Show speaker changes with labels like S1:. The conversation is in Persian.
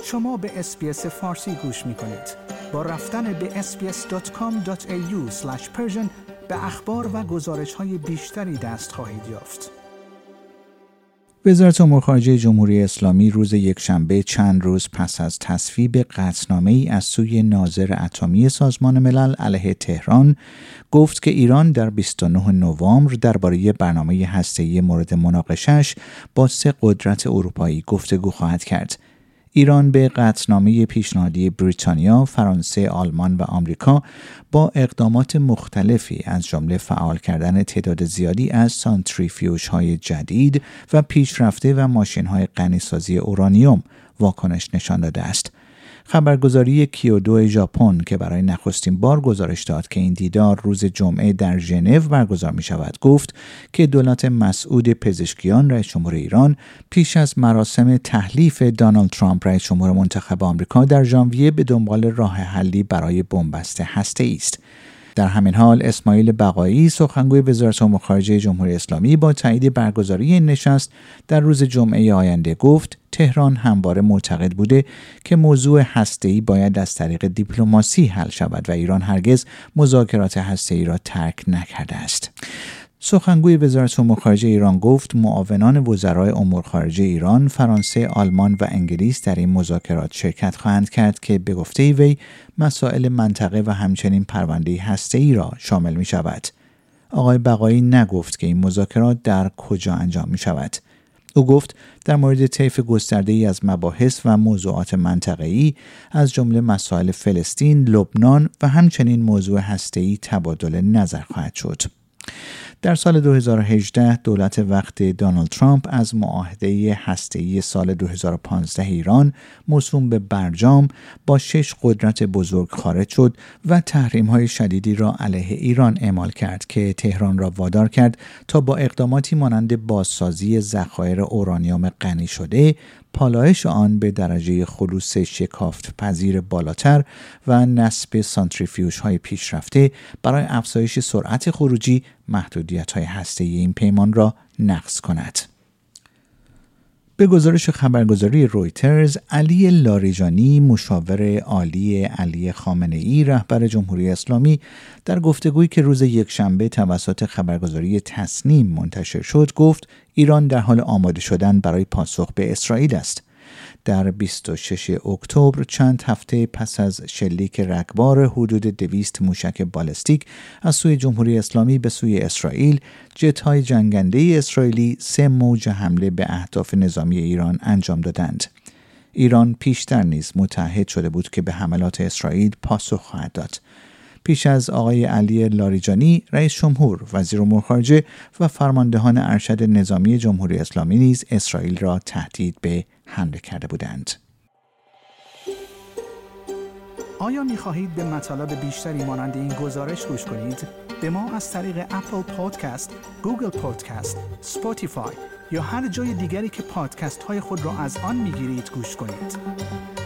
S1: شما به اس‌بی‌اس فارسی گوش می‌کنید. با رفتن به sbs.com.au/persian به اخبار و گزارش‌های بیشتری دست خواهید یافت.
S2: وزارت امور خارجه جمهوری اسلامی روز یکشنبه چند روز پس از تصویب قطعنامه‌ای از سوی ناظر اتمی سازمان ملل علیه تهران گفت که ایران در 29 نوامبر درباره برنامه هسته‌ای مورد مناقشه‌اش با 3 قدرت اروپایی گفتگو خواهد کرد. ایران به قطعنامه پیشنهادی بریتانیا، فرانسه، آلمان و آمریکا با اقدامات مختلفی از جمله فعال کردن تعداد زیادی از سانتریفیوژهای جدید و پیشرفته و ماشین‌های غنیسازی اورانیوم واکنش نشان داده است. خبرگزاری کیودو ژاپن که برای نخستین بار گزارش داد که این دیدار روز جمعه در ژنو برگزار می شود گفت که دولت مسعود پزشکیان رئیس جمهور ایران پیش از مراسم تحلیف دونالد ترامپ رئیس جمهور منتخب آمریکا در ژانویه به دنبال راه حلی برای بنبست هسته‌ای است. در همین حال اسماعیل بقایی سخنگوی وزارت امور خارجه جمهوری اسلامی با تایید برگزاری این نشست در روز جمعه آینده گفت تهران همواره معتقد بوده که موضوع هسته‌ای باید از طریق دیپلماسی حل شود و ایران هرگز مذاکرات هسته‌ای را ترک نکرده است. سخنگوی وزارت امور خارجه ایران گفت معاونان وزرای امور خارجه ایران، فرانسه، آلمان و انگلیس در این مذاکرات شرکت خواهند کرد که به گفته وی مسائل منطقه و همچنین پرونده هسته‌ای را شامل می شود. آقای بقایی نگفت که این مذاکرات در کجا انجام می شود. او گفت در مورد طیف گسترده‌ای از مباحث و موضوعات منطقه‌ای از جمله مسائل فلسطین، لبنان و همچنین موضوع هسته‌ای تبادل نظر خواهد شد. در سال 2018 دولت وقت دونالد ترامپ از معاهده هسته‌ای سال 2015 ایران موسوم به برجام با 6 قدرت بزرگ خارج شد و تحریم‌های شدیدی را علیه ایران اعمال کرد که تهران را وادار کرد تا با اقداماتی مانند بازسازی ذخایر اورانیوم غنی شده، پالایش آن به درجه خلوص شکافت پذیر بالاتر و نصب سانتریفیوژهای پیشرفته برای افزایش سرعت خروجی محدودیت‌های هسته‌ای این پیمان را نقض کند. به گزارش خبرگزاری رویترز، علی لاریجانی مشاور عالی علی خامنه‌ای رهبر جمهوری اسلامی در گفتگویی که روز یکشنبه توسط خبرگزاری تصنیم منتشر شد گفت ایران در حال آماده شدن برای پاسخ به اسرائیل است. در 26 اکتبر چند هفته پس از شلیک رگبار حدود 200 موشک بالستیک از سوی جمهوری اسلامی به سوی اسرائیل، جت‌های جنگنده اسرائیلی 3 موج حمله به اهداف نظامی ایران انجام دادند. ایران پیشتر نیز متعهد شده بود که به حملات اسرائیل پاسخ خواهد داد. پیش از آقای علی لاریجانی، رئیس جمهور، وزیر امور خارجه و فرماندهان ارشد نظامی جمهوری اسلامی نیز اسرائیل را تهدید به حمله کرده بودند.
S1: آیا می‌خواهید به مطالب بیشتری مانند این گزارش گوش کنید؟ به ما از طریق اپل پادکست، گوگل پادکست، اسپاتیفای یا هر جای دیگری که پادکست‌های خود را از آن می‌گیرید گوش کنید.